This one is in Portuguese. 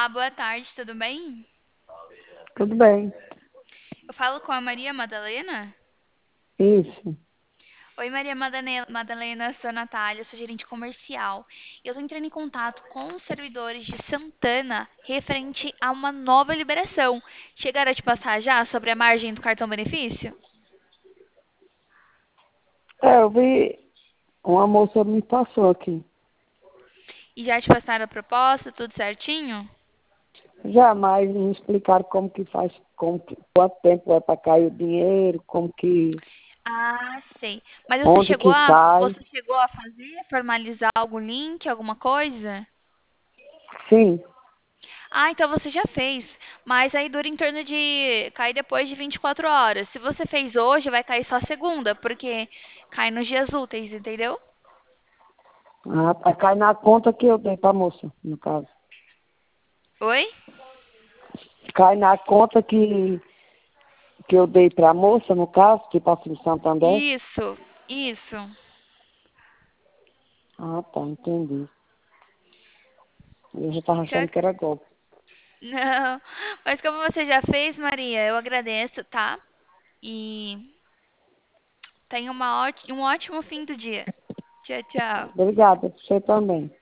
Olá, boa tarde, tudo bem? Tudo bem. Eu falo com a Maria Madalena? Isso. Oi, Maria Madalena, sou a Natália, sou gerente comercial. Eu estou entrando em contato com os servidores de Santana referente a uma nova liberação. Chegaram a te passar já sobre a margem do cartão benefício? Eu vi, uma moça me passou aqui. E já te passaram a proposta, tudo certinho? Jamais me explicaram como que faz, quanto tempo vai para cair o dinheiro, Ah, sei. Mas você onde chegou que a, cai. você chegou a fazer, formalizar algum link, alguma coisa? Sim, Ah, então você já fez. Mas aí dura em torno de. Cai depois de 24 horas. Se você fez hoje, vai cair só segunda, porque cai nos dias úteis, entendeu? cai na conta que eu dei para a moça, no caso. Oi? Cai na conta que eu dei para a moça, no caso, que passou em Santander. Isso, isso. Ah, tá, entendi. Eu já estava Já- achando que era golpe. Não. Mas como você já fez, Maria, eu agradeço, tá? E tenha um ótimo fim do dia. Tchau, tchau. Obrigada, você também.